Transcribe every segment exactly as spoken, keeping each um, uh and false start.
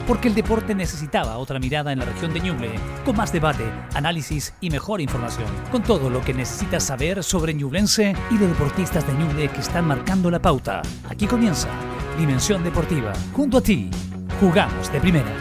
porque el deporte necesitaba otra mirada en la región de Ñuble, con más debate, análisis y mejor información, con todo lo que necesitas saber sobre ñublense y los deportistas de Ñuble que están marcando la pauta. Aquí comienza Dimensión Deportiva, junto a ti, jugamos de primera.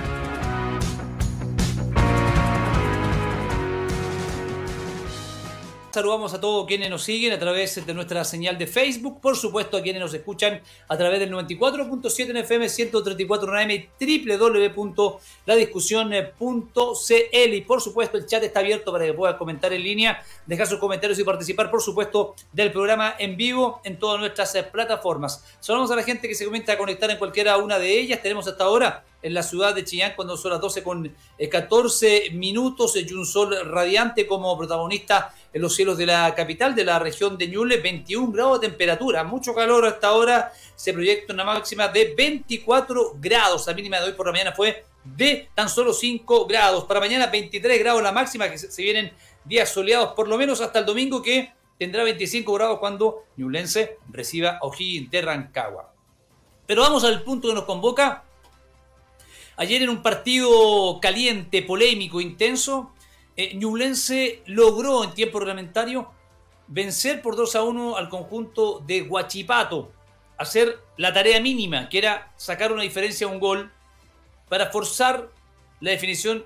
Saludamos a todos quienes nos siguen a través de nuestra señal de Facebook, por supuesto a quienes nos escuchan a través del noventa y cuatro punto siete en F M, ciento treinta y cuatro en A M, doble u doble u doble u punto la discusión punto c l, y por supuesto el chat está abierto para que puedas comentar en línea, dejar sus comentarios y participar, por supuesto, del programa en vivo en todas nuestras plataformas. Saludamos a la gente que se comienza a conectar en cualquiera una de ellas. Tenemos hasta ahora en la ciudad de Chillán, cuando son las doce con catorce minutos, y un sol radiante como protagonista en los cielos de la capital, de la región de Ñuble, veintiún grados de temperatura, mucho calor hasta ahora, se proyecta una máxima de veinticuatro grados, la mínima de hoy por la mañana fue de tan solo cinco grados, para mañana veintitrés grados la máxima, que se vienen días soleados por lo menos hasta el domingo, que tendrá veinticinco grados cuando Ñublense reciba a O'Higgins de Rancagua. Pero vamos al punto que nos convoca. Ayer en un partido caliente, polémico, intenso, eh, Ñublense logró en tiempo reglamentario vencer por dos a uno al conjunto de Huachipato, hacer la tarea mínima, que era sacar una diferencia a un gol para forzar la definición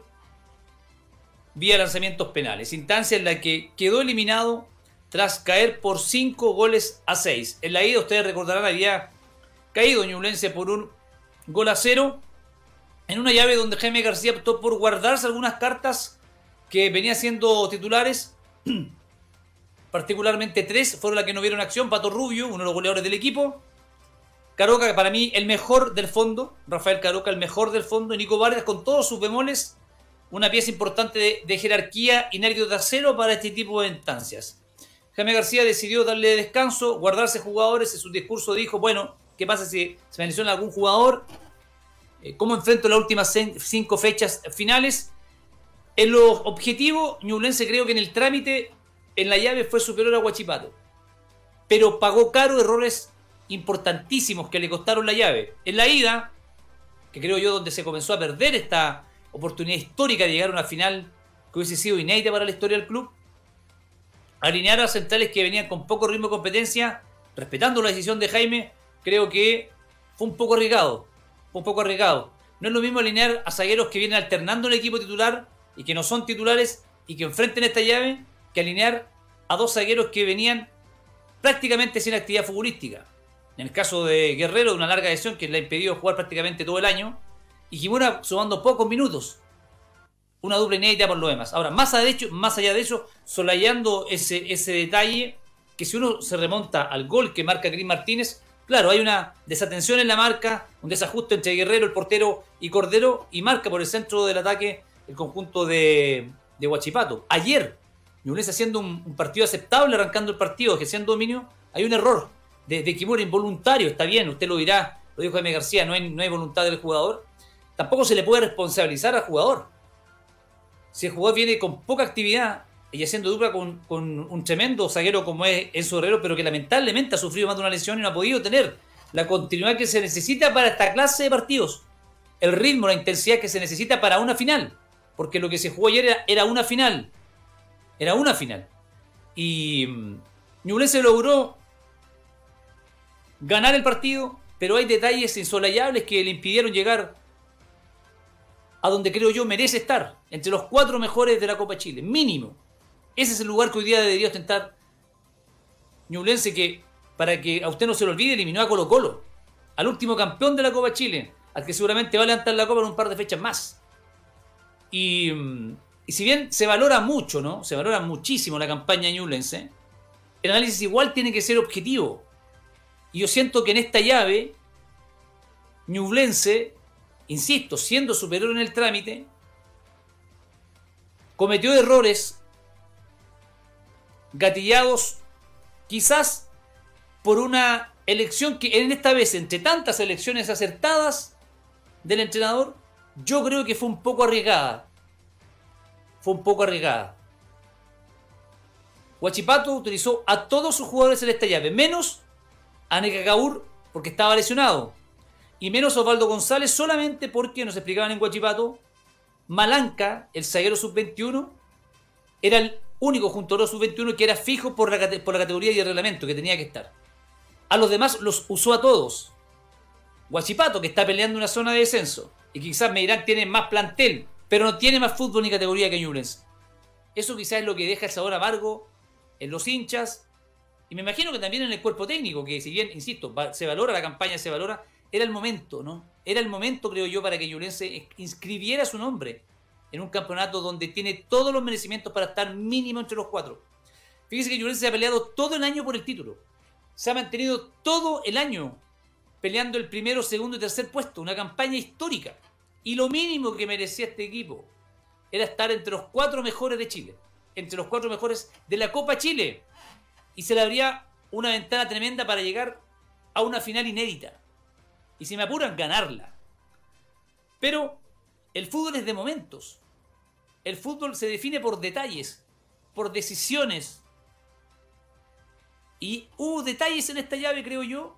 vía lanzamientos penales, instancia en la que quedó eliminado tras caer por cinco goles a seis. En la ida, ustedes recordarán, había caído Ñublense por un gol a cero, en una llave donde Jaime García optó por guardarse algunas cartas que venían siendo titulares, particularmente tres fueron las que no vieron acción. Pato Rubio, uno de los goleadores del equipo, Caroca, para mí el mejor del fondo, Rafael Caroca el mejor del fondo, y Nico Vargas con todos sus bemoles, una pieza importante de, de jerarquía y nervios de acero para este tipo de instancias. Jaime García decidió darle descanso, guardarse jugadores. En su discurso dijo, bueno, ¿qué pasa si se me lesiona algún jugador? ¿Cómo enfrento las últimas cinco fechas finales? En lo objetivo, Ñublense creo que en el trámite, en la llave fue superior a Huachipato, pero pagó caro errores importantísimos que le costaron la llave. En la ida, que creo yo donde se comenzó a perder esta oportunidad histórica de llegar a una final que hubiese sido inédita para la historia del club, alinear a centrales que venían con poco ritmo de competencia, respetando la decisión de Jaime, creo que fue un poco arriesgado. un poco arriesgado. No es lo mismo alinear a zagueros que vienen alternando el equipo titular y que no son titulares y que enfrenten esta llave, que alinear a dos zagueros que venían prácticamente sin actividad futbolística. En el caso de Guerrero, de una larga lesión que le ha impedido jugar prácticamente todo el año, y Kimura sumando pocos minutos. Una dupla inédita por lo demás. Ahora, más allá de eso, más allá de eso solayando ese, ese detalle, que si uno se remonta al gol que marca Cris Martínez, claro, hay una desatención en la marca, un desajuste entre Guerrero, el portero, y Cordero, y marca por el centro del ataque el conjunto de, de Huachipato. Ayer, Ñublense haciendo un, un partido aceptable, arrancando el partido, ejerciendo dominio, hay un error de, de Kimura involuntario, está bien, usted lo dirá, lo dijo Jaime García, no hay, no hay voluntad del jugador. Tampoco se le puede responsabilizar al jugador. Si el jugador viene con poca actividad y haciendo dupla con, con un tremendo zaguero como es Enzo Herrero, pero que lamentablemente ha sufrido más de una lesión y no ha podido tener la continuidad que se necesita para esta clase de partidos, el ritmo, la intensidad que se necesita para una final, porque lo que se jugó ayer era, era una final, era una final, y Ñublense logró ganar el partido, pero hay detalles insosolayables que le impidieron llegar a donde creo yo merece estar, entre los cuatro mejores de la Copa Chile, mínimo. Ese es el lugar que hoy día debería ostentar Ñublense, que, para que a usted no se lo olvide, eliminó a Colo Colo, al último campeón de la Copa Chile, al que seguramente va a levantar la Copa en un par de fechas más. Y, y si bien se valora mucho, ¿no? Se valora muchísimo la campaña Ñublense, el análisis igual tiene que ser objetivo. Y yo siento que en esta llave, Ñublense, insisto, siendo superior en el trámite, cometió errores gatillados quizás por una elección que en esta vez, entre tantas elecciones acertadas del entrenador, yo creo que fue un poco arriesgada. Fue un poco arriesgada. Huachipato utilizó a todos sus jugadores en esta llave, menos a Necacaur porque estaba lesionado. y menos Osvaldo González, solamente porque nos explicaban en Huachipato, Malanca, el zaguero sub veintiuno, era el único junto a los sub veintiuno que era fijo por la, por la categoría y el reglamento, que tenía que estar. A los demás los usó a todos. Huachipato, que está peleando una zona de descenso, y quizás me dirán tiene más plantel, pero no tiene más fútbol ni categoría que Ñublense. Eso quizás es lo que deja el sabor amargo en los hinchas, y me imagino que también en el cuerpo técnico, que si bien, insisto, se valora la campaña, se valora, era el momento, ¿no? Era el momento, creo yo, para que Ñublense inscribiera su nombre en un campeonato donde tiene todos los merecimientos para estar mínimo entre los cuatro. Fíjese que Ñublense se ha peleado todo el año por el título. Se ha mantenido todo el año peleando el primero, segundo y tercer puesto. Una campaña histórica. Y lo mínimo que merecía este equipo era estar entre los cuatro mejores de Chile. Entre los cuatro mejores de la Copa Chile. Y se le abría una ventana tremenda para llegar a una final inédita. Y si me apuran, ganarla. Pero el fútbol es de momentos. El fútbol se define por detalles, por decisiones. Y hubo detalles en esta llave, creo yo,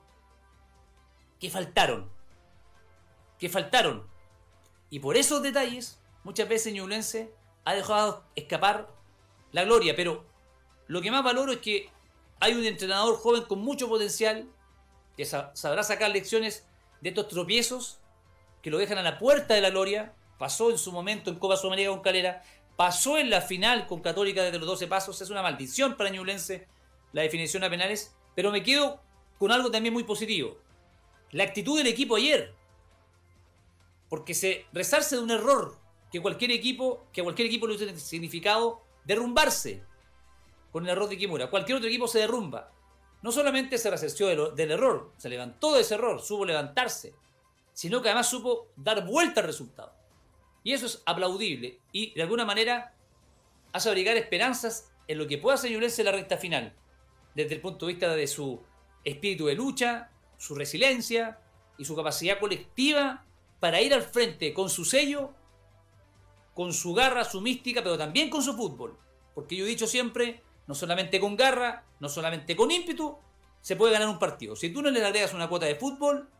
que faltaron. Que faltaron. Y por esos detalles, muchas veces Ñublense ha dejado escapar la gloria. Pero lo que más valoro es que hay un entrenador joven con mucho potencial que sabrá sacar lecciones de estos tropiezos que lo dejan a la puerta de la gloria. Pasó en su momento en Copa Sudamericana con Calera, pasó en la final con Católica desde los doce pasos. Es una maldición para Ñublense la definición a penales, pero me quedo con algo también muy positivo: la actitud del equipo ayer, porque se rezarse de un error que cualquier equipo que a cualquier equipo le hubiese significado derrumbarse con el error de Kimura. Cualquier otro equipo se derrumba. No solamente se resarció del, del error, se levantó de ese error, supo levantarse, sino que además supo dar vuelta al resultado. Y eso es aplaudible y de alguna manera hace abrigar esperanzas en lo que pueda hacer Ñublense en la recta final, desde el punto de vista de su espíritu de lucha, su resiliencia y su capacidad colectiva para ir al frente con su sello, con su garra, su mística, pero también con su fútbol. Porque yo he dicho siempre, no solamente con garra, no solamente con ímpetu, se puede ganar un partido. Si tú no le agregas una cuota de fútbol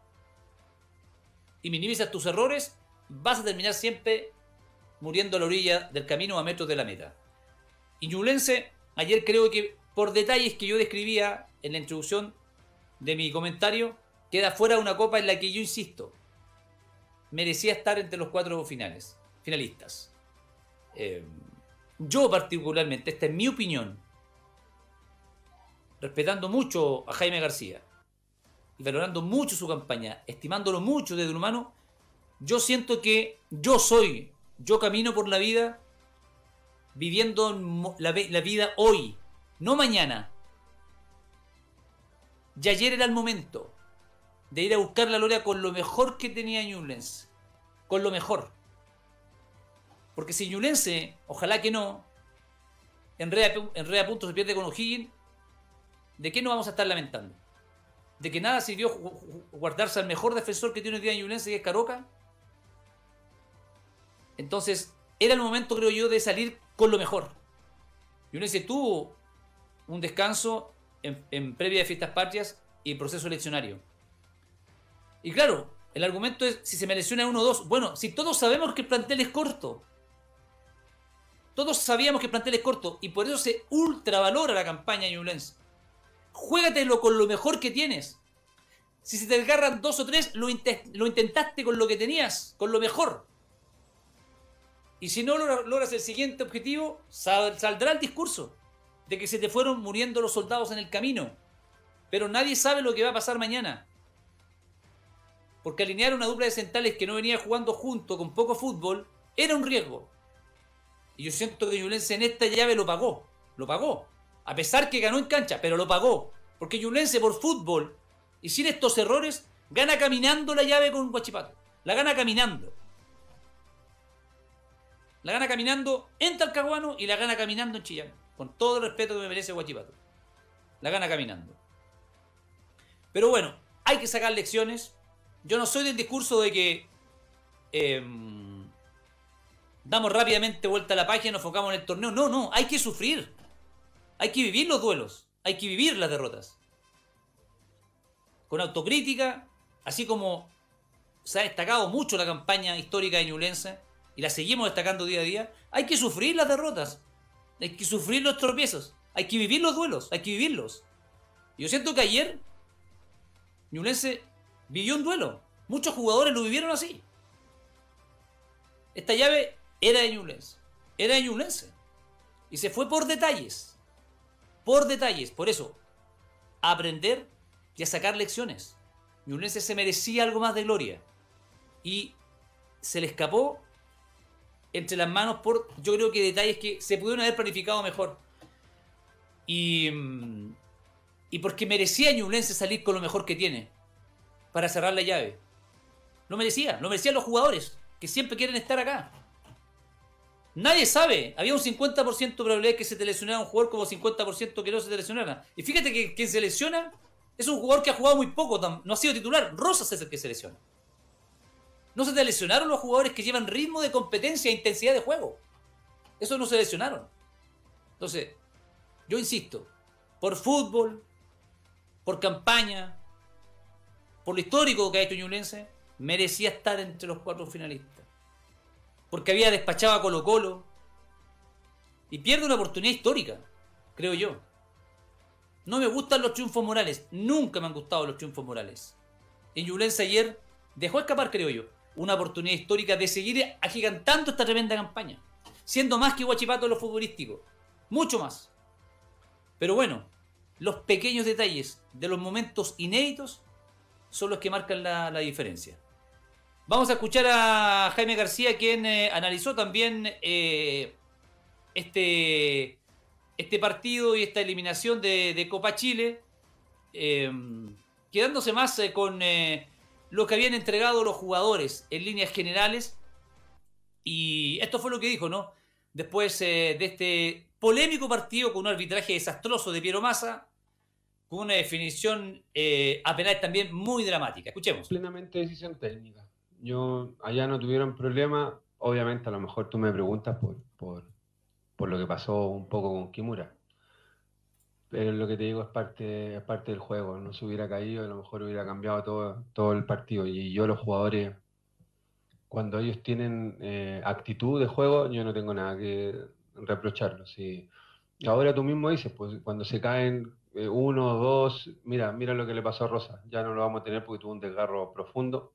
y minimizas tus errores, vas a terminar siempre muriendo a la orilla del camino a metros de la meta. Y Ñublense, ayer creo que por detalles que yo describía en la introducción de mi comentario, queda fuera de una copa en la que yo insisto, merecía estar entre los cuatro finales, finalistas. Eh, yo particularmente, esta es mi opinión, respetando mucho a Jaime García y valorando mucho su campaña, estimándolo mucho desde lo humano, yo siento que yo soy, yo camino por la vida viviendo la, la vida hoy, no mañana. Y ayer era el momento de ir a buscar la gloria con lo mejor que tenía Ñublense, con lo mejor. Porque si Ñublense, ojalá que no, en red a punto se pierde con O'Higgins, ¿de qué nos vamos a estar lamentando? ¿De que nada sirvió guardarse al mejor defensor que tiene hoy día Ñublense, que es Caroca? Entonces, era el momento, creo yo, de salir con lo mejor. Ñublense tuvo un descanso en, en previa de fiestas patrias y proceso eleccionario. Y claro, el argumento es, si se me lesiona uno o dos, bueno, si todos sabemos que el plantel es corto. Todos sabíamos que el plantel es corto y por eso se ultravalora la campaña de Ñublense. Juégatelo con lo mejor que tienes. Si se te desgarran dos o tres, lo, int- lo intentaste con lo que tenías, con lo mejor. Y si no logras el siguiente objetivo, sal- saldrá el discurso de que se te fueron muriendo los soldados en el camino. Pero nadie sabe lo que va a pasar mañana. Porque alinear una dupla de centrales que no venía jugando junto con poco fútbol era un riesgo. Y yo siento que Ñublense en esta llave lo pagó. Lo pagó. A pesar que ganó en cancha, pero lo pagó. Porque Ñublense por fútbol y sin estos errores gana caminando la llave con Huachipato. La gana caminando. La gana caminando en Talcahuano y la gana caminando en Chillán. Con todo el respeto que me merece Huachipato. La gana caminando. Pero bueno, hay que sacar lecciones. Yo no soy del discurso de que eh, damos rápidamente vuelta a la página y nos enfocamos en el torneo. No, no, hay que sufrir. Hay que vivir los duelos. Hay que vivir las derrotas. Con autocrítica, así como se ha destacado mucho la campaña histórica de Ñublense y la seguimos destacando día a día, hay que sufrir las derrotas, hay que sufrir los tropiezos, hay que vivir los duelos, hay que vivirlos. Y yo siento que ayer Ñublense vivió un duelo, muchos jugadores lo vivieron así. Esta llave era de Ñublense, era de Ñublense, y se fue por detalles, por detalles, por eso, a aprender y a sacar lecciones. Ñublense se merecía algo más de gloria y se le escapó entre las manos por, yo creo que detalles que se pudieron haber planificado mejor. Y, y porque merecía Ñublense salir con lo mejor que tiene para cerrar la llave. Lo merecía, lo merecían los jugadores que siempre quieren estar acá. Nadie sabe, había un cincuenta por ciento de probabilidad que se te lesionara un jugador, como cincuenta por ciento que no se te lesionara. Y fíjate que quien se lesiona es un jugador que ha jugado muy poco, no ha sido titular. Rosas es el que se lesiona. No se te lesionaron los jugadores que llevan ritmo de competencia e intensidad de juego. Esos no se lesionaron. Entonces, yo insisto, por fútbol, por campaña, por lo histórico que ha hecho Ñublense, merecía estar entre los cuatro finalistas. Porque había despachado a Colo Colo y pierde una oportunidad histórica, creo yo. No me gustan los triunfos morales, nunca me han gustado los triunfos morales. Y Ñublense ayer dejó escapar, creo yo, una oportunidad histórica de seguir agigantando esta tremenda campaña, siendo más que Huachipato en lo futbolístico, mucho más. Pero bueno, los pequeños detalles de los momentos inéditos son los que marcan la, la diferencia. Vamos a escuchar a Jaime García, quien eh, analizó también eh, este, este partido y esta eliminación de, de Copa Chile, eh, quedándose más eh, con eh, lo que habían entregado los jugadores en líneas generales. Y esto fue lo que dijo, ¿no? Después eh, de este polémico partido con un arbitraje desastroso de Piero Massa, con una definición eh, a penales también muy dramática. Escuchemos. Plenamente decisión técnica. Yo, allá no tuvieron problema. Obviamente, a lo mejor tú me preguntas por, por, por lo que pasó un poco con Kimura. Pero lo que te digo es parte, es parte del juego. No se hubiera caído, a lo mejor hubiera cambiado todo, todo el partido. Y yo, los jugadores, cuando ellos tienen eh, actitud de juego, yo no tengo nada que reprocharlos. Y ahora tú mismo dices, pues cuando se caen eh, uno, dos, mira, mira lo que le pasó a Rosa. Ya no lo vamos a tener porque tuvo un desgarro profundo.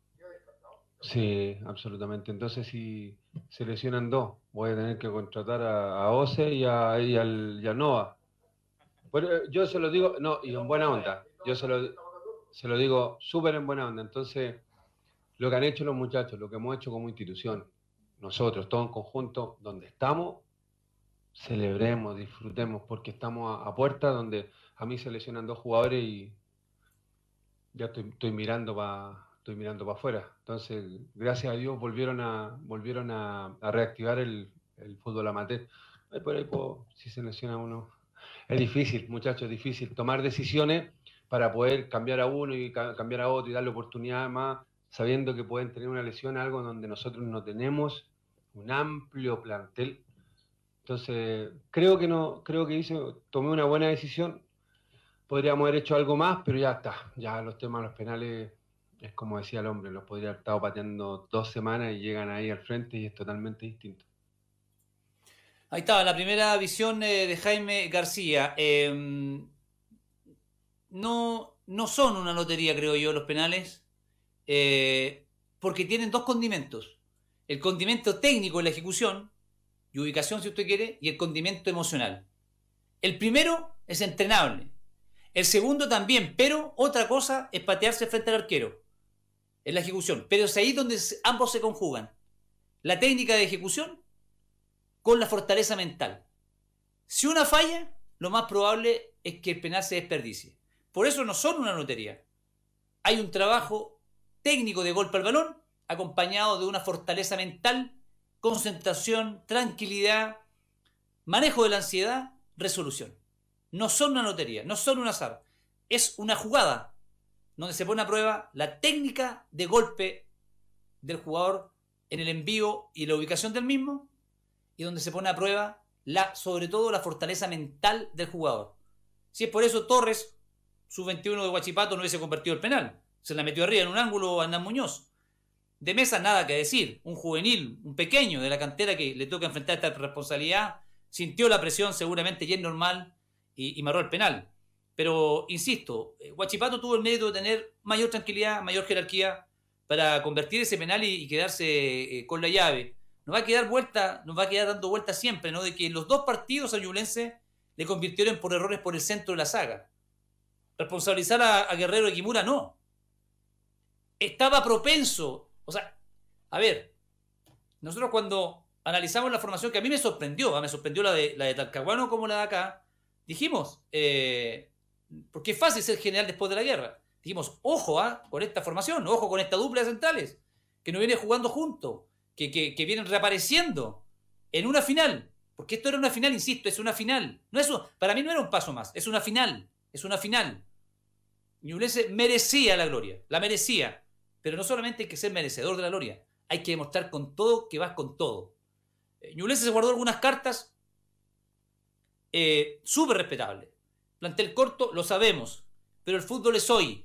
Sí, absolutamente. Entonces, si se lesionan dos, voy a tener que contratar a, a Ose y a, y al, y a Nova. Pero yo se lo digo, no, y en buena onda. Yo se lo, se lo digo súper en buena onda. Entonces, lo que han hecho los muchachos, lo que hemos hecho como institución, nosotros, todos en conjunto, donde estamos, celebremos, disfrutemos, porque estamos a, a puerta donde a mí se lesionan dos jugadores y ya estoy, estoy mirando para... Estoy mirando para afuera. Entonces, gracias a Dios volvieron a volvieron a, a reactivar el, el fútbol amateur. Ahí por ahí, pues, si se lesiona uno, es difícil, muchachos, es difícil tomar decisiones para poder cambiar a uno y ca cambiar a otro y darle oportunidad más, sabiendo que pueden tener una lesión, algo donde nosotros no tenemos un amplio plantel. Entonces, creo que no, creo que hice, tomé una buena decisión. Podríamos haber hecho algo más, pero ya está. Ya los temas, los penales, es como decía el hombre, los podría haber estado pateando dos semanas y llegan ahí al frente y es totalmente distinto. Ahí estaba, la primera visión eh, de Jaime García. Eh, no, no son una lotería, creo yo, los penales, eh, porque tienen dos condimentos. El condimento técnico en la ejecución y ubicación, si usted quiere, y el condimento emocional. El primero es entrenable. El segundo también, pero otra cosa es patearse frente al arquero. En la ejecución, pero es ahí donde ambos se conjugan. La técnica de ejecución con la fortaleza mental. Si una falla, lo más probable es que el penal se desperdicie. Por eso no son una lotería. Hay un trabajo técnico de golpe al balón acompañado de una fortaleza mental, concentración, tranquilidad, manejo de la ansiedad, resolución. No son una lotería, no son un azar. Es una jugada donde se pone a prueba la técnica de golpe del jugador en el envío y la ubicación del mismo, y donde se pone a prueba la, sobre todo la fortaleza mental del jugador. Si es por eso Torres, sub veintiuno de Huachipato, no hubiese convertido el penal. Se la metió arriba en un ángulo a Hernán Muñoz. De Mesa nada que decir, un juvenil, un pequeño de la cantera que le toca enfrentar esta responsabilidad, sintió la presión seguramente y es normal y, y marró el penal. Pero, insisto, Huachipato tuvo el mérito de tener mayor tranquilidad, mayor jerarquía para convertir ese penal y, y quedarse eh, con la llave. Nos va a quedar vuelta, nos va a quedar dando vueltas siempre, ¿no? De que en los dos partidos a Ñublense le convirtieron por errores por el centro de la saga. Responsabilizar a, a Guerrero y Kimura, no. Estaba propenso. O sea, a ver, nosotros cuando analizamos la formación, que a mí me sorprendió, ¿eh? me sorprendió la de, la de Talcahuano como la de acá, dijimos, eh, porque es fácil ser general después de la guerra, dijimos, ojo ¿eh? con esta formación, ojo con esta dupla de centrales, que no viene jugando juntos, que, que, que vienen reapareciendo en una final, porque esto era una final, insisto, es una final, no es un, para mí no era un paso más, es una final, es una final. Ñublense merecía la gloria, la merecía. Pero no solamente hay que ser merecedor de la gloria, hay que demostrar con todo que vas con todo. Eh, Ñublense se guardó algunas cartas eh, súper respetables. Plantel corto, lo sabemos, pero el fútbol es hoy.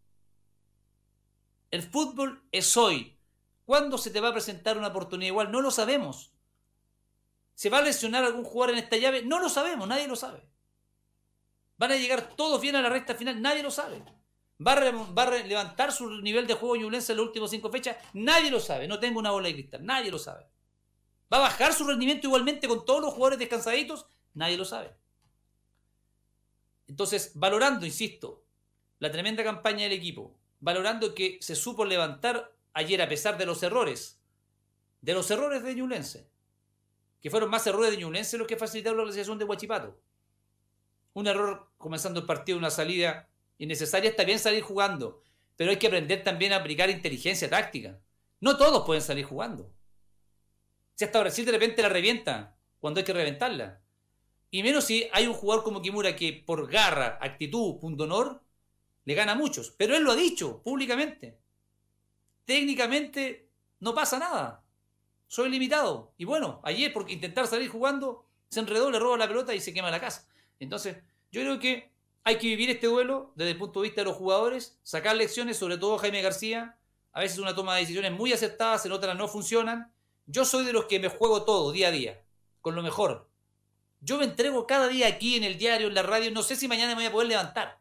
El fútbol es hoy. ¿Cuándo se te va a presentar una oportunidad igual? No lo sabemos. ¿Se va a lesionar algún jugador en esta llave? No lo sabemos, nadie lo sabe. ¿Van a llegar todos bien a la recta final? Nadie lo sabe. ¿Va a, re, ¿Va a levantar su nivel de juego Ñublense en las últimas cinco fechas? Nadie lo sabe, no tengo una bola de cristal, nadie lo sabe. ¿Va a bajar su rendimiento igualmente con todos los jugadores descansaditos? Nadie lo sabe. Entonces, valorando, insisto, la tremenda campaña del equipo, valorando que se supo levantar ayer a pesar de los errores, de los errores de Ñublense, que fueron más errores de Ñublense los que facilitaron la realización de Huachipato. Un error comenzando el partido, una salida innecesaria, está bien salir jugando, pero hay que aprender también a aplicar inteligencia táctica. No todos pueden salir jugando. Si hasta Brasil de repente la revienta cuando hay que reventarla. Y menos si hay un jugador como Kimura que por garra, actitud, punto honor, le gana a muchos. Pero él lo ha dicho públicamente. Técnicamente no pasa nada. Soy limitado. Y bueno, ayer por intentar salir jugando, se enredó, le roba la pelota y se quema la casa. Entonces, yo creo que hay que vivir este duelo desde el punto de vista de los jugadores, sacar lecciones, sobre todo Jaime García. A veces una toma de decisiones muy acertadas, en otras no funcionan. Yo soy de los que me juego todo, día a día, con lo mejor. Yo me entrego cada día aquí, en el diario, en la radio. No sé si mañana me voy a poder levantar,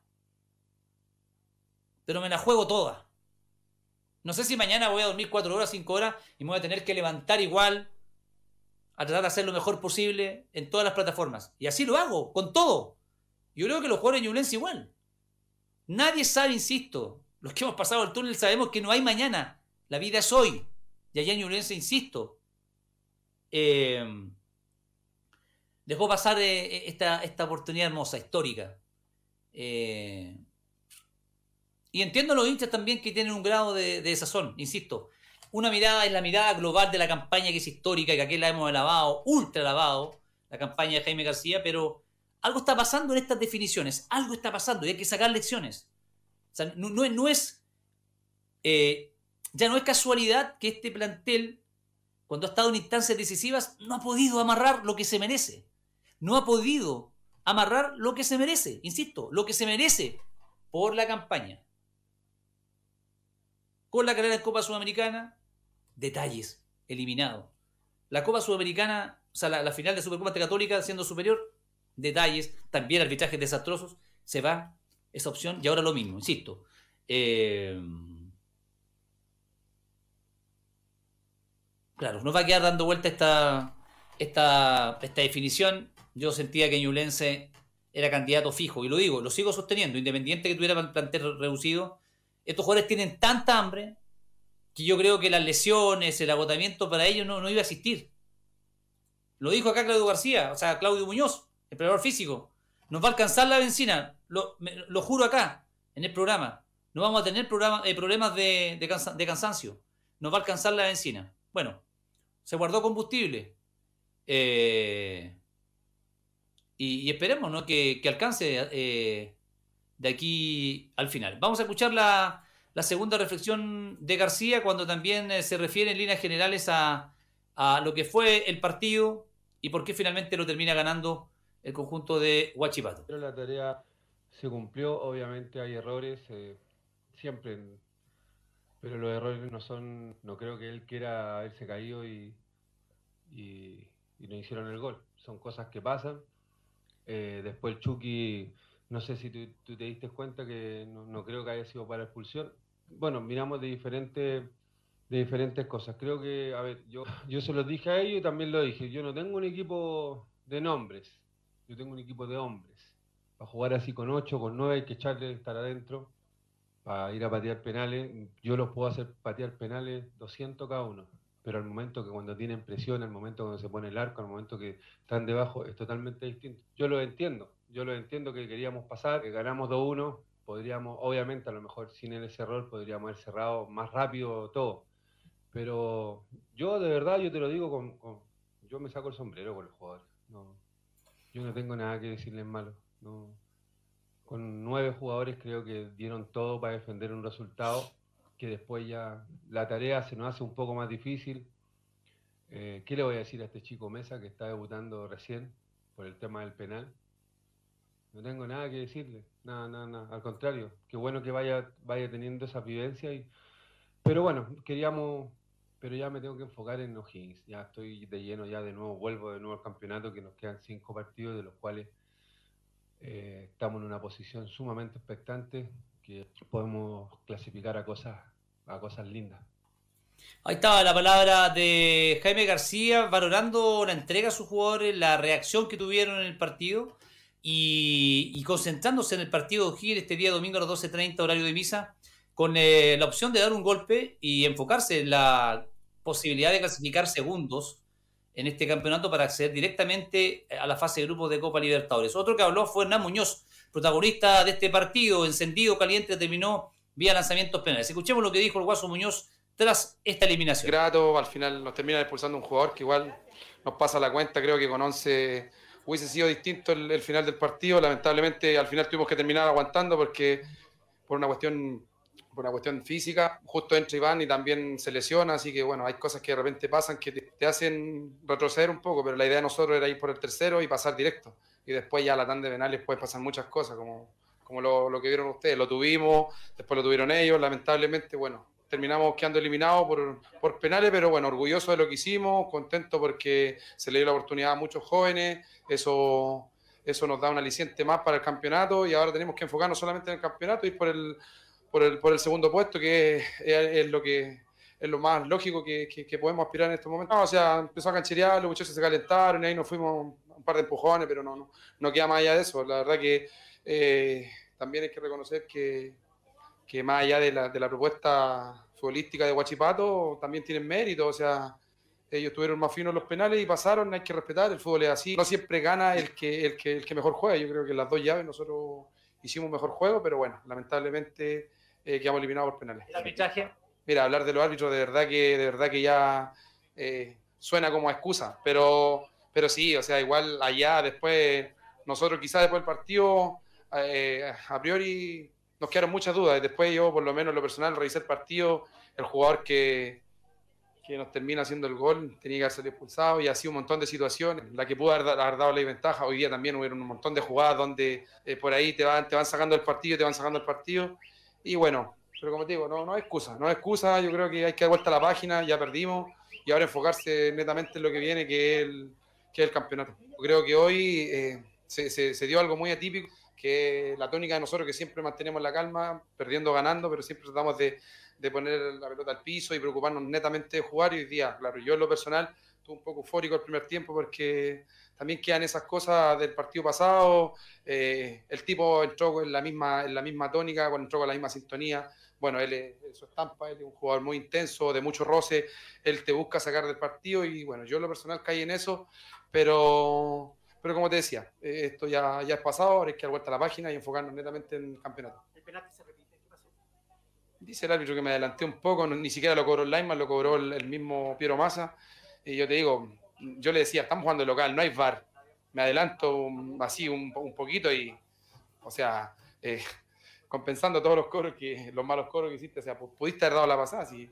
pero me la juego toda. No sé si mañana voy a dormir cuatro horas, cinco horas y me voy a tener que levantar igual a tratar de hacer lo mejor posible en todas las plataformas. Y así lo hago, con todo. Yo creo que los jugadores de Ñublense igual. Nadie sabe, insisto, los que hemos pasado el túnel sabemos que no hay mañana. La vida es hoy. Y allá en Ñublense, insisto, eh, dejó pasar eh, esta, esta oportunidad hermosa, histórica. Eh, y entiendo a los hinchas también que tienen un grado de, de desazón, insisto. Una mirada es la mirada global de la campaña que es histórica, que aquí la hemos alabado, ultra alabado, la campaña de Jaime García, pero algo está pasando en estas definiciones, algo está pasando y hay que sacar lecciones. O sea, no, no, no es, eh, ya no es casualidad que este plantel, cuando ha estado en instancias decisivas, no ha podido amarrar lo que se merece. No ha podido amarrar lo que se merece, insisto, lo que se merece por la campaña. Con la carrera en Copa Sudamericana, detalles, eliminado. La Copa Sudamericana, o sea, la, la final de Supercopa Católica siendo superior, detalles, también arbitrajes desastrosos, se va esa opción y ahora lo mismo, insisto. Eh, claro, nos va a quedar dando vuelta esta, esta, esta definición. Yo sentía que Ñublense era candidato fijo, y lo digo, lo sigo sosteniendo, independiente que tuviera plantel reducido. Estos jugadores tienen tanta hambre que yo creo que las lesiones, el agotamiento para ellos no, no iba a existir. Lo dijo acá Claudio García, o sea, Claudio Muñoz, el preparador físico. Nos va a alcanzar la benzina, lo, me, lo juro acá, en el programa. No vamos a tener programa, eh, problemas de, de, cansa, de cansancio. Nos va a alcanzar la benzina. Bueno, se guardó combustible. Eh, y, y esperemos, ¿no?, que, que alcance eh, de aquí al final. Vamos a escuchar la, la segunda reflexión de García cuando también eh, se refiere en líneas generales a, a lo que fue el partido y por qué finalmente lo termina ganando el conjunto de Huachipato. Pero la tarea se cumplió, obviamente hay errores, eh, siempre en, Pero los errores no son, no creo que él quiera haberse caído y, y, y no hicieron el gol. Son cosas que pasan. Eh, después el Chucky, no sé si tú, tú te diste cuenta que no, no creo que haya sido para expulsión. Bueno, miramos de diferentes, de diferentes cosas. Creo que, a ver, yo, yo se los dije a ellos y también lo dije. Yo no tengo un equipo de nombres, yo tengo un equipo de hombres. Para jugar así con ocho, con nueve hay que echarle, estar adentro. Para ir a patear penales, yo los puedo hacer patear penales doscientos cada uno, pero al momento que cuando tienen presión, al momento cuando se pone el arco, al momento que están debajo, es totalmente distinto. Yo lo entiendo, yo lo entiendo que queríamos pasar, que ganamos dos uno, podríamos, obviamente a lo mejor sin ese error, podríamos haber cerrado más rápido todo, pero yo de verdad, yo te lo digo, con, con, yo me saco el sombrero con los jugadores, no, yo no tengo nada que decirles malo, no. Con nueve jugadores creo que dieron todo para defender un resultado que después ya la tarea se nos hace un poco más difícil. Eh, ¿Qué le voy a decir a este chico Mesa que está debutando recién por el tema del penal? No tengo nada que decirle, nada, nada, nada. Al contrario, qué bueno que vaya, vaya teniendo esa vivencia. Y... Pero bueno, queríamos, pero ya me tengo que enfocar en O'Higgins. Ya estoy de lleno, ya de nuevo, vuelvo de nuevo al campeonato, que nos quedan cinco partidos, de los cuales Eh, estamos en una posición sumamente expectante que podemos clasificar a cosas, a cosas lindas. Ahí estaba la palabra de Jaime García valorando la entrega a sus jugadores, la reacción que tuvieron en el partido y, y concentrándose en el partido de O'Higgins este día domingo a las doce treinta horario de misa, con eh, la opción de dar un golpe y enfocarse en la posibilidad de clasificar segundos en este campeonato para acceder directamente a la fase de grupos de Copa Libertadores. Otro que habló fue Hernán Muñoz, protagonista de este partido, encendido, caliente, terminó vía lanzamientos penales. Escuchemos lo que dijo el Guaso Muñoz tras esta eliminación. Grato, al final nos termina expulsando un jugador que igual nos pasa la cuenta, creo que con once hubiese sido distinto el, el final del partido. Lamentablemente al final tuvimos que terminar aguantando porque por una cuestión... por una cuestión física, justo entra Iván y también se lesiona, así que bueno, hay cosas que de repente pasan que te, te hacen retroceder un poco, pero la idea de nosotros era ir por el tercero y pasar directo, y después ya a la tanda de penales puede pasar muchas cosas, como, como lo, lo que vieron ustedes, lo tuvimos, después lo tuvieron ellos, lamentablemente, bueno, terminamos quedando eliminados por, por penales, pero bueno, orgulloso de lo que hicimos, contento porque se le dio la oportunidad a muchos jóvenes, eso, eso nos da un aliciente más para el campeonato, y ahora tenemos que enfocarnos solamente en el campeonato y por el Por el, por el segundo puesto, que es, es lo que es lo más lógico que, que, que podemos aspirar en estos momentos. No, o sea, empezó a cancherear, los muchachos se calentaron y ahí nos fuimos un par de empujones, pero no, no, no queda más allá de eso. La verdad que eh, también hay que reconocer que, que más allá de la, de la propuesta futbolística de Huachipato, también tienen mérito, o sea, ellos tuvieron más finos los penales y pasaron, hay que respetar, el fútbol es así. No siempre gana el que, el que, el que mejor juega, yo creo que en las dos llaves nosotros hicimos un mejor juego, pero bueno, lamentablemente eh, quedamos eliminados por penales. ¿El arbitraje? Mira, hablar de los árbitros de verdad que, de verdad que ya eh, suena como a excusa, pero, pero sí, o sea, igual allá después, nosotros quizás después del partido, eh, a priori nos quedaron muchas dudas, y después yo por lo menos en lo personal revisé el partido, el jugador que, que nos termina haciendo el gol tenía que haber sido expulsado, y así un montón de situaciones, la que pudo haber, haber dado la ventaja. Hoy día también hubieron un montón de jugadas donde eh, por ahí te van, te van sacando el partido, te van sacando el partido, y bueno, pero como te digo, no, no hay excusa, no hay excusa, yo creo que hay que dar vuelta a la página, ya perdimos, y ahora enfocarse netamente en lo que viene, que es el, que es el campeonato. Yo creo que hoy eh, se, se, se dio algo muy atípico, que la tónica de nosotros, que siempre mantenemos la calma, perdiendo, ganando, pero siempre tratamos de, de poner la pelota al piso y preocuparnos netamente de jugar. Y hoy día, claro, yo en lo personal estuve un poco eufórico el primer tiempo porque también quedan esas cosas del partido pasado. Eh, el tipo entró en la misma, en la misma tónica, entró con la misma sintonía. Bueno, él es su estampa, él es un jugador muy intenso, de mucho roce, él te busca sacar del partido y bueno, yo en lo personal caí en eso, pero... Pero como te decía, esto ya, ya es pasado, ahora hay que dar vuelta a la página y enfocarnos netamente en el campeonato. ¿El penalti se repite? ¿Qué pasó? Dice el árbitro que me adelanté un poco, no, ni siquiera lo cobró el lineman, lo cobró el, el mismo Piero Massa. Y yo te digo, yo le decía, estamos jugando local, no hay V A R. Me adelanto un, así un, un poquito y, o sea, eh, compensando todos los coros, que los malos coros que hiciste, o sea, pudiste haber dado la pasada, sí.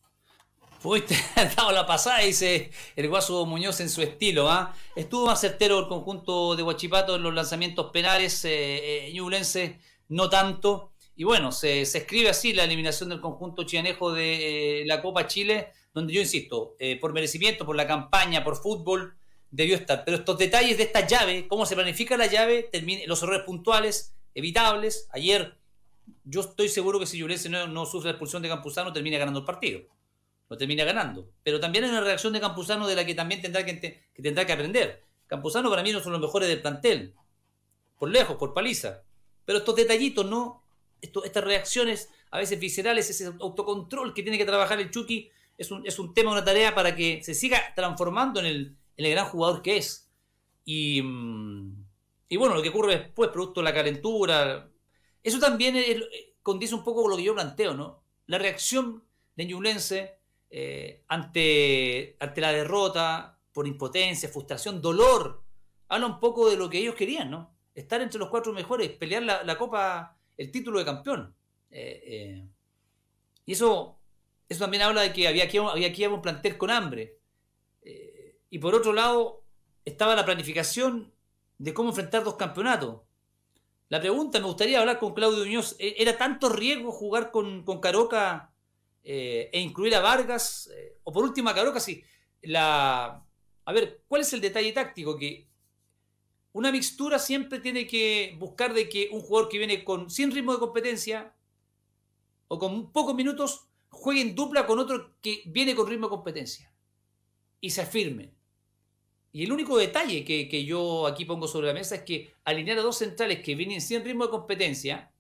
Pudiste haber dado la pasada, dice el Guaso Muñoz en su estilo. ¿eh? Estuvo más certero el conjunto de Huachipato en los lanzamientos penales, eh, eh, ñublense no tanto. y bueno, se, se escribe así la eliminación del conjunto chianejo de eh, la Copa Chile, donde yo insisto, eh, por merecimiento, por la campaña, por fútbol, debió estar. Pero estos detalles de esta llave, cómo se planifica la llave, termine, los errores puntuales, evitables. Ayer, yo estoy seguro que si Ñublense no, no sufre la expulsión de Campuzano, termina ganando el partido. Lo termina ganando. Pero también hay una reacción de Campuzano de la que también tendrá que, que, tendrá que aprender. Campuzano para mí no son los mejores del plantel. Por lejos, por paliza. Pero estos detallitos, ¿no? Esto, estas reacciones a veces viscerales, ese autocontrol que tiene que trabajar el Chucky, es un, es un tema, una tarea para que se siga transformando en el, en el gran jugador que es. Y, y bueno, lo que ocurre después, producto de la calentura, eso también es, condice un poco con lo que yo planteo, ¿no? La reacción de Ñublense eh, ante, ante la derrota, por impotencia, frustración, dolor, habla un poco de lo que ellos querían, ¿no? Estar entre los cuatro mejores, pelear la, la Copa, el título de campeón. Eh, eh, y eso, eso también habla de que había aquí, había aquí un plantel con hambre. Eh, y por otro lado, estaba la planificación de cómo enfrentar dos campeonatos. La pregunta, me gustaría hablar con Claudio Muñoz, ¿era tanto riesgo jugar con, con Caroca eh, e incluir a Vargas? Eh, o por último a Caroca, sí. La, a ver, ¿cuál es el detalle táctico? Que una mixtura siempre tiene que buscar de que un jugador que viene con sin ritmo de competencia o con pocos minutos juegue en dupla con otro que viene con ritmo de competencia y se afirme. Y el único detalle que, que yo aquí pongo sobre la mesa es que alinear a dos centrales que vienen sin ritmo de competencia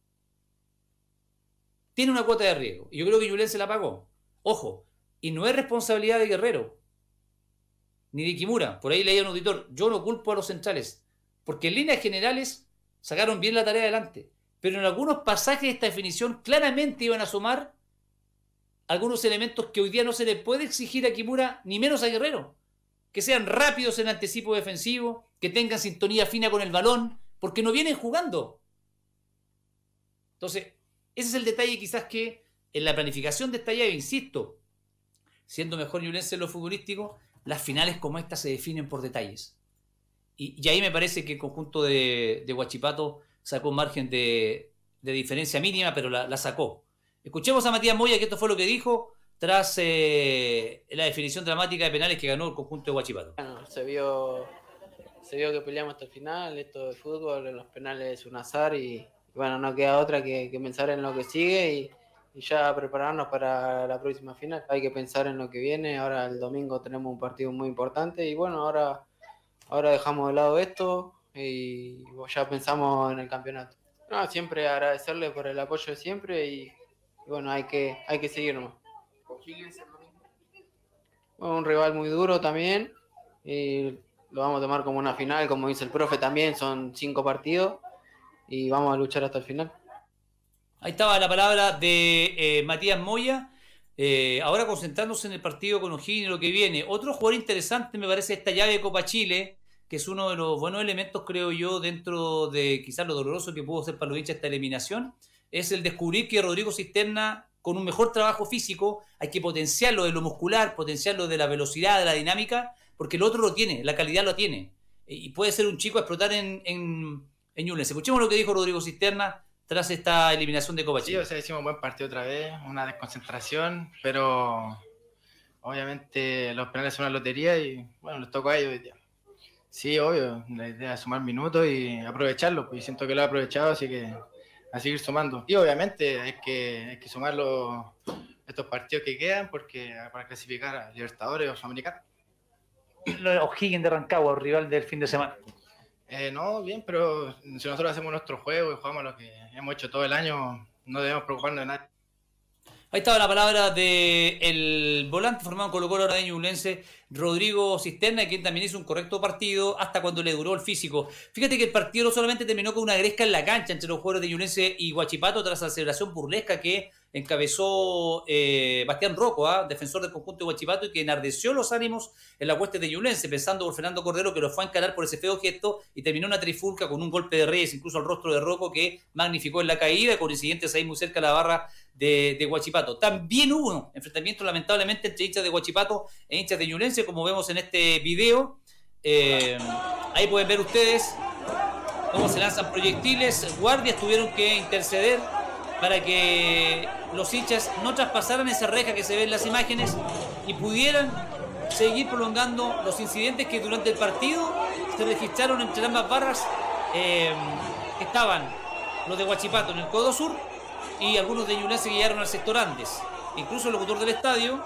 tiene una cuota de riesgo. Y yo creo que Ñublense la pagó. Ojo, y no es responsabilidad de Guerrero ni de Kimura. Por ahí leía un auditor, yo no culpo a los centrales, porque en líneas generales sacaron bien la tarea adelante. Pero en algunos pasajes de esta definición claramente iban a sumar algunos elementos que hoy día no se le puede exigir a Kimura, ni menos a Guerrero. Que sean rápidos en anticipo defensivo, que tengan sintonía fina con el balón, porque no vienen jugando. Entonces, ese es el detalle quizás que en la planificación de esta llave, insisto, siendo mejor Ñublense en lo futbolístico, las finales como esta se definen por detalles. Y, y ahí me parece que el conjunto de, de Huachipato sacó un margen de, de diferencia mínima, pero la, la sacó. Escuchemos a Matías Moya, que esto fue lo que dijo tras eh, la definición dramática de penales que ganó el conjunto de Huachipato. Bueno, se vio, se vio que peleamos hasta el final, esto de fútbol, en los penales es un azar y, y bueno, no queda otra que, que pensar en lo que sigue y, y ya prepararnos para la próxima final. Hay que pensar en lo que viene, ahora el domingo tenemos un partido muy importante y bueno, ahora, ahora dejamos de lado esto y ya pensamos en el campeonato. No, siempre agradecerle por el apoyo de siempre y, y bueno, hay que, hay que seguir nomás. Un rival muy duro también y lo vamos a tomar como una final, como dice el profe también, son cinco partidos y vamos a luchar hasta el final. Ahí estaba la palabra de eh, Matías Moya, eh, ahora concentrándose en el partido con O'Higgins y lo que viene. Otro jugador interesante me parece esta llave de Copa Chile, que es uno de los buenos elementos, creo yo, dentro de quizás lo doloroso que pudo ser para los hinchas esta eliminación, es el descubrir que Rodrigo Cisterna, con un mejor trabajo físico, hay que potenciarlo de lo muscular, potenciarlo de la velocidad, de la dinámica, porque el otro lo tiene, la calidad lo tiene. Y puede ser un chico a explotar en, en, en Ñublense. Escuchemos lo que dijo Rodrigo Cisterna tras esta eliminación de Copa Chile. Sí, o sea, hicimos un buen partido otra vez, una desconcentración, pero obviamente los penales son una lotería y bueno, les tocó a ellos hoy día. Sí, obvio, la idea es sumar minutos y aprovecharlo, pues siento que lo he aprovechado, así que a seguir sumando. Y obviamente hay que, hay que sumar los, estos partidos que quedan porque para clasificar a Libertadores o Sudamericana. O'Higgins de Rancagua, rival del fin de semana. Eh, no, bien, pero si nosotros hacemos nuestro juego y jugamos lo que hemos hecho todo el año, no debemos preocuparnos de nada. Ahí estaba la palabra del volante formado en Colo-Colo ahora de Ñublense, Rodrigo Cisterna, quien también hizo un correcto partido hasta cuando le duró el físico. Fíjate que el partido no solamente terminó con una gresca en la cancha entre los jugadores de Ñublense y Huachipato tras la celebración burlesca que encabezó eh, Bastián Rocco, ¿eh? defensor del conjunto de Huachipato, y que enardeció los ánimos en la hueste de Ñublense, pensando por Fernando Cordero, que lo fue a encarar por ese feo gesto y terminó una trifulca con un golpe de Reyes, incluso al rostro de Rocco, que magnificó en la caída, con incidentes ahí muy cerca de la barra de, de Huachipato. También hubo enfrentamientos lamentablemente entre hinchas de Huachipato e hinchas de Ñublense, como vemos en este video. Eh, ahí pueden ver ustedes cómo se lanzan proyectiles, guardias tuvieron que interceder para que los hinchas no traspasaran esa reja que se ve en las imágenes y pudieran seguir prolongando los incidentes que durante el partido se registraron entre ambas barras. Eh, estaban los de Huachipato en el codo sur y algunos de Ñublense que llegaron al sector Andes. Incluso el locutor del estadio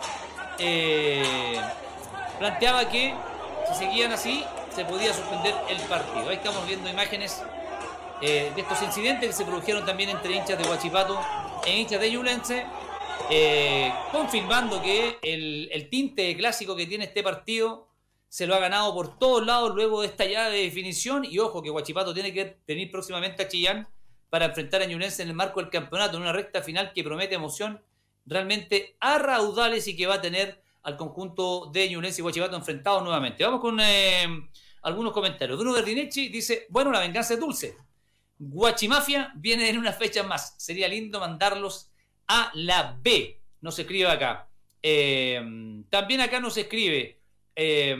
eh, planteaba que si seguían así se podía suspender el partido. Ahí estamos viendo imágenes eh, de estos incidentes que se produjeron también entre hinchas de Huachipato e hinchas de Ñublense, eh, confirmando que el, el tinte clásico que tiene este partido se lo ha ganado por todos lados luego de esta llave de definición. Y ojo que Huachipato tiene que venir próximamente a Chillán para enfrentar a Ñublense en el marco del campeonato, en una recta final que promete emoción realmente a raudales y que va a tener al conjunto de Ñublense y Huachipato enfrentados nuevamente. Vamos con eh, algunos comentarios. Bruno Berdinechi dice: bueno, la venganza es dulce. Guachimafia viene en una fecha más. Sería lindo mandarlos a la B. Nos escribe acá. Eh, también acá nos escribe eh,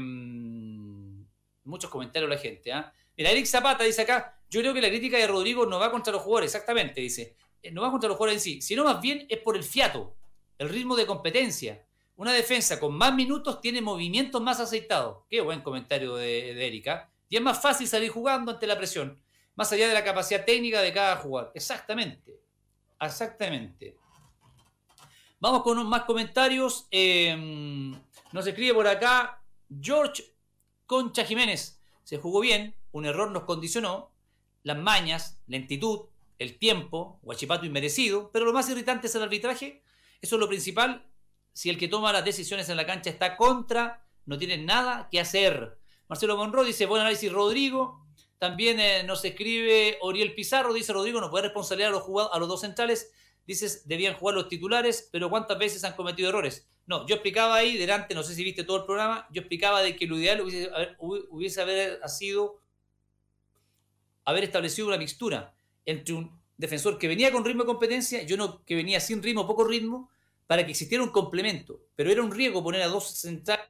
muchos comentarios la gente. ¿eh? Mira, Eric Zapata dice acá: yo creo que la crítica de Rodrigo no va contra los jugadores. Exactamente, dice. No va contra los jugadores en sí, sino más bien es por el fiato, el ritmo de competencia. Una defensa con más minutos tiene movimientos más aceitados. Qué buen comentario de, de Erika. Y es más fácil salir jugando ante la presión, más allá de la capacidad técnica de cada jugador. Exactamente. Exactamente. Vamos con más comentarios. Eh, nos escribe por acá George Concha Jiménez. Se jugó bien, un error nos condicionó. Las mañas, lentitud, el tiempo, Huachipato inmerecido. Pero lo más irritante es el arbitraje. Eso es lo principal. Si el que toma las decisiones en la cancha está contra, no tiene nada que hacer. Marcelo Monroy dice: buen análisis, Rodrigo. También eh, nos escribe Oriel Pizarro, dice: Rodrigo no puede responsabilizar a los, jugadores, a los dos centrales. Dices, debían jugar los titulares, pero ¿cuántas veces han cometido errores? No, yo explicaba ahí delante, no sé si viste todo el programa, yo explicaba de que lo ideal hubiese, hubiese haber sido haber establecido una mixtura entre un defensor que venía con ritmo de competencia y uno que venía sin ritmo, poco ritmo, para que existiera un complemento. Pero era un riesgo poner a dos centrales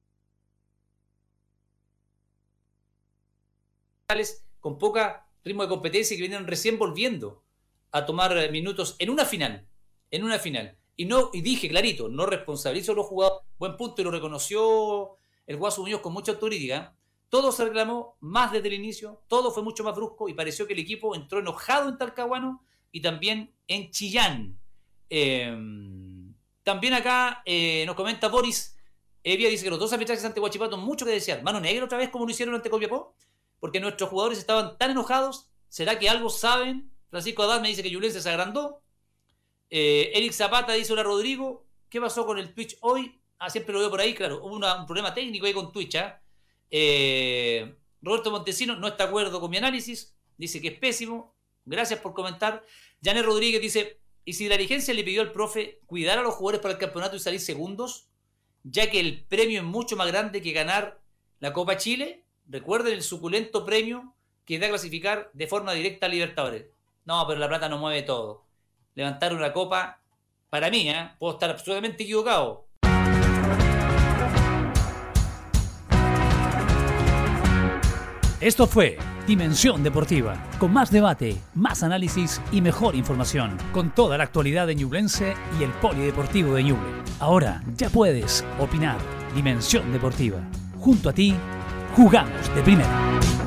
con poca ritmo de competencia y que venían recién volviendo a tomar minutos en una final. En una final. Y no y dije clarito, no responsabilizo a los jugadores. Buen punto, y lo reconoció el Guaso Muñoz con mucha autocrítica. Todo se reclamó más desde el inicio, todo fue mucho más brusco y pareció que el equipo entró enojado en Talcahuano y también en Chillán. Eh, también acá eh, nos comenta Boris Evia, dice que los dos arbitrajes ante Huachipato mucho que desear. Mano negra otra vez como lo hicieron ante Copiapó, porque nuestros jugadores estaban tan enojados. ¿Será que algo saben? Francisco Adán me dice que Ñublense se agrandó. eh, Eric Zapata dice: hola Rodrigo, ¿qué pasó con el Twitch hoy? Ah, siempre lo veo por ahí, claro, hubo una, un problema técnico ahí con Twitch. ¿eh? Eh, Roberto Montesino no está de acuerdo con mi análisis, dice que es pésimo. Gracias por comentar. Janet Rodríguez dice: ¿y si la dirigencia le pidió al profe cuidar a los jugadores para el campeonato y salir segundos, ya que el premio es mucho más grande que ganar la Copa Chile? Recuerden el suculento premio que da a clasificar de forma directa a Libertadores. No, pero la plata no mueve todo. Levantar una copa, para mí, ¿eh? puedo estar absolutamente equivocado. Esto fue Dimensión Deportiva, con más debate, más análisis y mejor información, con toda la actualidad de Ñublense y el Polideportivo de Ñuble. Ahora ya puedes opinar. Dimensión Deportiva. Junto a ti, jugamos de primera.